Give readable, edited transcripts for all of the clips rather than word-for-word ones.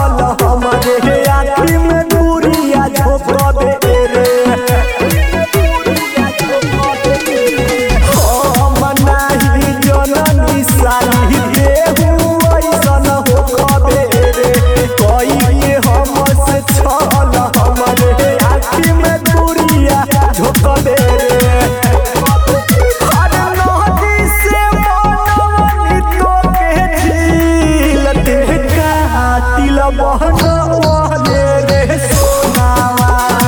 हमरे आँखी में दूरिया झोंकबे रे हम नाही जननी साली देहू ऐसन होकबे रे कोई हमसे छल हमरे आँखी में दूरिया झोंकबे रे बहने रे सोनावा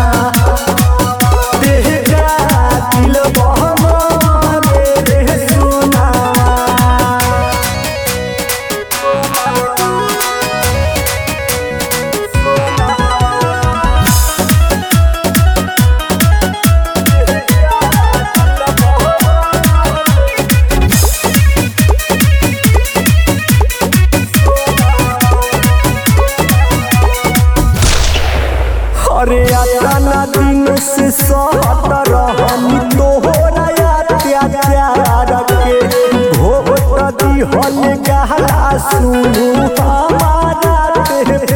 तेरा दिल बहने रे सोनावा अरे अतना दिन से सहत रहनी तोहरा अत्याचार के भोट दिहल गहला सुनू हमारा